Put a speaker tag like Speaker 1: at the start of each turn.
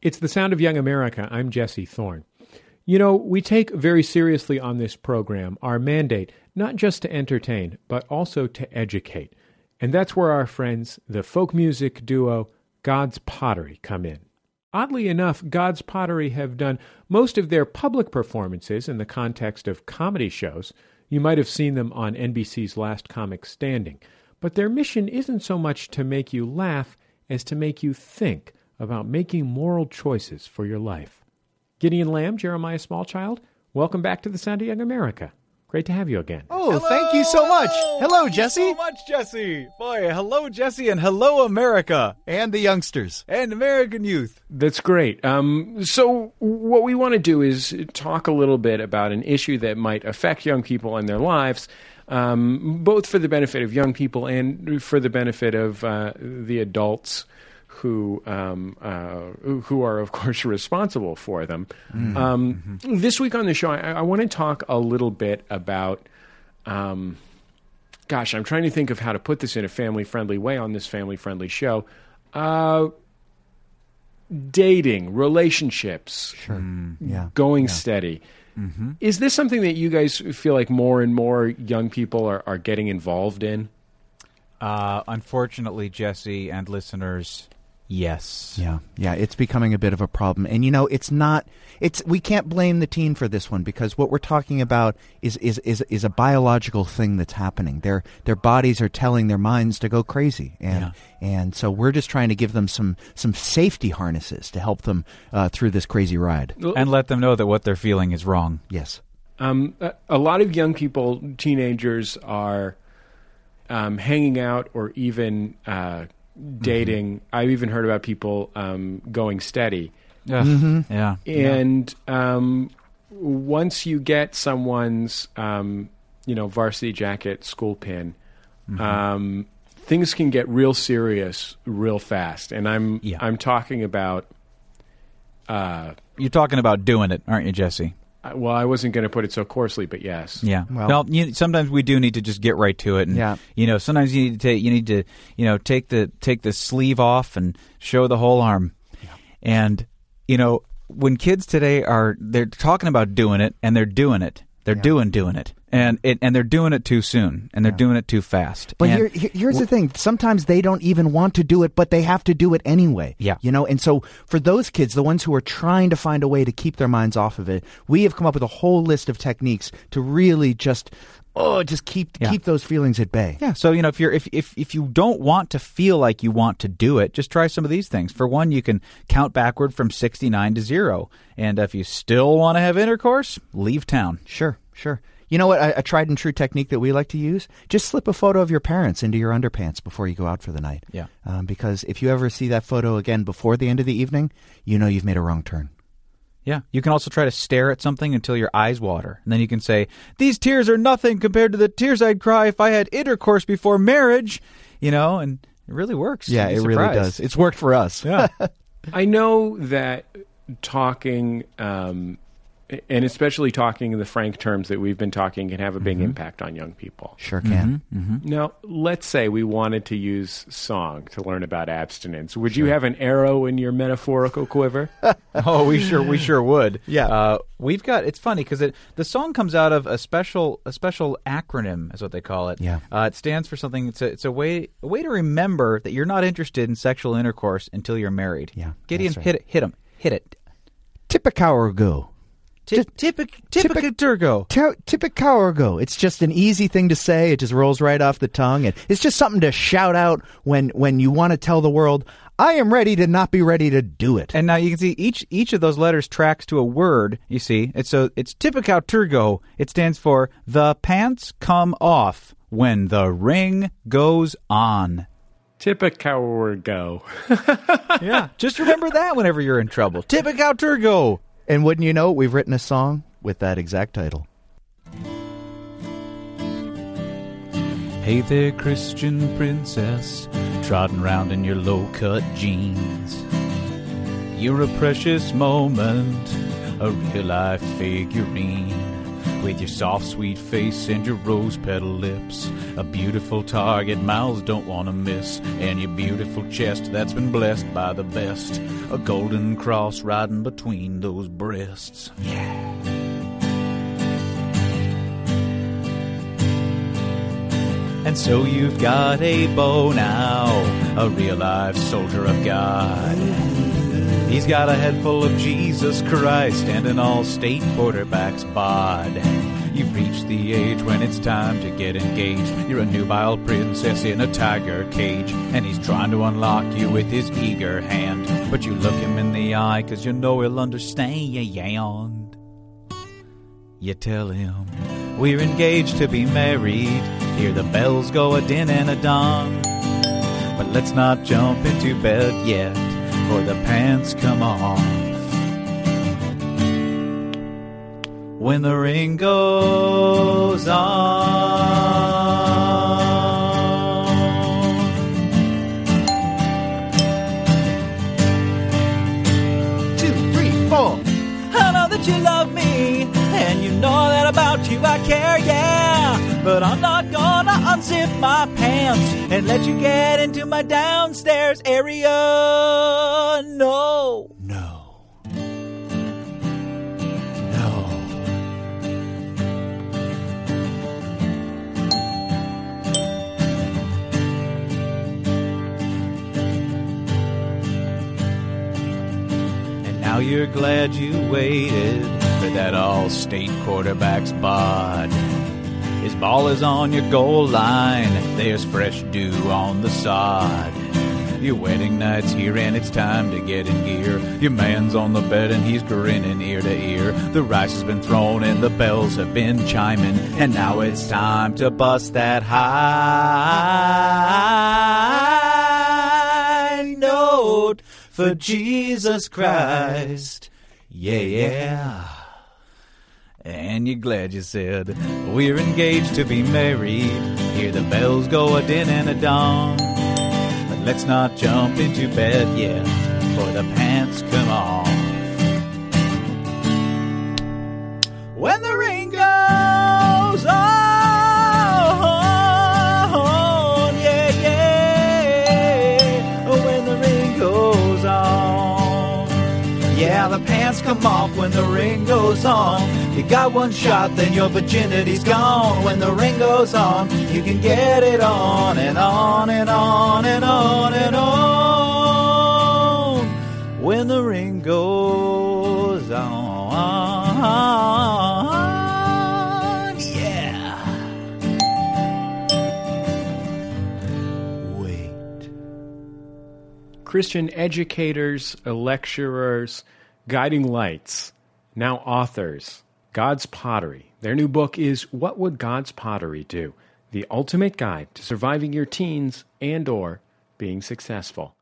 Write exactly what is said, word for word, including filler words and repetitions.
Speaker 1: It's the Sound of Young America. I'm Jesse Thorne. You know, we take very seriously on this program our mandate, not just to entertain, but also to educate. And that's where our friends, the folk music duo God's Pottery, come in. Oddly enough, God's Pottery have done most of their public performances in the context of comedy shows. You might have seen them on N B C's Last Comic Standing. But their mission isn't so much to make you laugh as to make you think about making moral choices for your life. Gideon Lamb, Jeremiah Smallchild, welcome back to the Sound of Young America. Great to have you again.
Speaker 2: Oh,
Speaker 3: hello,
Speaker 2: thank you so much.
Speaker 3: Hello,
Speaker 2: hello Jesse.
Speaker 3: Thank you so much, Jesse. Boy, hello, Jesse, and hello, America.
Speaker 2: And the youngsters.
Speaker 3: And American youth.
Speaker 1: That's great. Um, so what we want to do is talk a little bit about an issue that might affect young people and their lives, um, both for the benefit of young people and for the benefit of uh, the adults who um, uh, who are, of course, responsible for them. Mm-hmm. Um, mm-hmm. This week on the show, I, I want to talk a little bit about, um, gosh, I'm trying to think of how to put this in a family-friendly way on this family-friendly show. Uh, dating, relationships,
Speaker 2: sure. mm, yeah.
Speaker 1: going
Speaker 2: yeah.
Speaker 1: steady.
Speaker 2: Mm-hmm.
Speaker 1: Is this something that you guys feel like more and more young people are, are getting involved in?
Speaker 3: Uh, unfortunately, Jesse and listeners, yes.
Speaker 2: Yeah, yeah, it's becoming a bit of a problem. And, you know, it's not, it's, we can't blame the teen for this one because what we're talking about is is is, is a biological thing that's happening. Their their bodies are telling their minds to go crazy. And yeah. and so we're just trying to give them some, some safety harnesses to help them uh, through this crazy ride.
Speaker 3: And let them know that what they're feeling is wrong.
Speaker 2: Yes.
Speaker 1: Um, a, a lot of young people, teenagers, are um, hanging out or even uh, dating. Mm-hmm. I've even heard about people um, going steady.
Speaker 3: Yeah, mm-hmm. yeah.
Speaker 1: And um, once you get someone's, um, you know, varsity jacket, school pin, mm-hmm. um, things can get real serious real fast. And I'm
Speaker 3: yeah.
Speaker 1: I'm talking about. Uh,
Speaker 3: You're talking about doing it, aren't you, Jesse?
Speaker 1: Well, I wasn't going to put it so coarsely, but yes.
Speaker 3: Yeah. Well, well you, sometimes we do need to just get right to it, and
Speaker 2: yeah.
Speaker 3: you know, sometimes you need to take, you need to, you know, take the take the sleeve off and show the whole arm.
Speaker 2: Yeah.
Speaker 3: And you know, when kids today are they're talking about doing it, and they're doing it, they're yeah. doing doing it, and it and they're doing it too soon, and they're yeah. doing it too fast.
Speaker 2: But
Speaker 3: and,
Speaker 2: here, here's the thing: sometimes they don't even want to do it, but they have to do it anyway.
Speaker 3: Yeah,
Speaker 2: you know. And so for those kids, the ones who are trying to find a way to keep their minds off of it, we have come up with a whole list of techniques to really just. Oh, just keep yeah. keep those feelings at bay.
Speaker 3: Yeah. So you know, if you're if, if if you don't want to feel like you want to do it, just try some of these things. For one, you can count backward from sixty-nine to zero, and if you still want to have intercourse, leave town.
Speaker 2: Sure, sure. You know what? A, a tried and true technique that we like to use: just slip a photo of your parents into your underpants before you go out for the night.
Speaker 3: Yeah.
Speaker 2: Um, because if you ever see that photo again before the end of the evening, you know you've made a wrong turn.
Speaker 3: Yeah. You can also try to stare at something until your eyes water. And then you can say, these tears are nothing compared to the tears I'd cry if I had intercourse before marriage. You know, and it really works.
Speaker 2: Yeah, it really does. It's worked for us.
Speaker 3: Yeah.
Speaker 1: I know that talking, um, and especially talking in the frank terms that we've been talking, can have a big mm-hmm. impact on young people.
Speaker 2: Sure can.
Speaker 3: Mm-hmm. Mm-hmm.
Speaker 1: Now, let's say we wanted to use song to learn about abstinence. Would
Speaker 3: sure.
Speaker 1: you have an arrow in your metaphorical quiver?
Speaker 3: Oh, we sure we sure would.
Speaker 2: Yeah.
Speaker 3: Uh, we've got. It's funny because it the song comes out of a special a special acronym, is what they call it.
Speaker 2: Yeah.
Speaker 3: Uh, it stands for something. It's a it's a way a way to remember that you're not interested in sexual intercourse until you're married.
Speaker 2: Yeah.
Speaker 3: Gideon,
Speaker 2: right.
Speaker 3: hit it, hit him, hit it.
Speaker 2: Tipicourgo.
Speaker 3: Tipicourgo.
Speaker 2: Tipicourgo. It's just an easy thing to say. It just rolls right off the tongue. And it's just something to shout out when, when you want to tell the world, I am ready to not be ready to do it.
Speaker 3: And now you can see each each of those letters tracks to a word, you see. It's so it's Tipicourgo. It stands for the pants come off when the ring goes on.
Speaker 1: Tipicourgo.
Speaker 3: Yeah. Just remember that whenever you're in trouble. Tipicourgo.
Speaker 2: And wouldn't you know, we've written a song with that exact title.
Speaker 3: Hey there, Christian princess, trotting around in your low-cut jeans. You're a precious moment, a real-life figurine With your soft, sweet face and your rose petal lips, a beautiful target mouths don't want to miss, and your beautiful chest that's been blessed by the best, a golden cross riding between those breasts. Yeah. And so you've got a beau now, a real-life soldier of God. He's got a head full of Jesus Christ and an all-state quarterback's bod. You've reached the age when it's time to get engaged. You're a nubile princess in a tiger cage, and he's trying to unlock you with his eager hand. But you look him in the eye, 'cause you know he'll understand. You tell him, we're engaged to be married. Hear the bells go a din and a dong. But let's not jump into bed yet, for the pants come off when the ring goes on. Two, three, four. I know that you love me, and you know that about you I care, yeah. But I'm not gonna unzip my pants and let you get into my downstairs area. No. No. No. And now you're glad you waited for that all-state quarterback's bod. His ball is on your goal line. There's fresh dew on the sod. Your wedding night's here and it's time to get in gear. Your man's on the bed and he's grinning ear to ear. The rice has been thrown and the bells have been chiming. And now it's time to bust that high note for Jesus Christ. Yeah, yeah. And you're glad you said, we're engaged to be married. Hear the bells go a din and a dong. But let's not jump into bed yet, for the pants come off when the ring goes on. Yeah, yeah. When the ring goes on. Yeah, the pants come off when the ring goes on. You got one shot, then your virginity's gone. When the ring goes on, you can get it on and on and on and on and on. When the ring goes on, yeah. Wait.
Speaker 1: Christian educators, lecturers, guiding lights, now authors. God's Pottery. Their new book is What Would God's Pottery Do? The ultimate guide to surviving your teens and or being successful.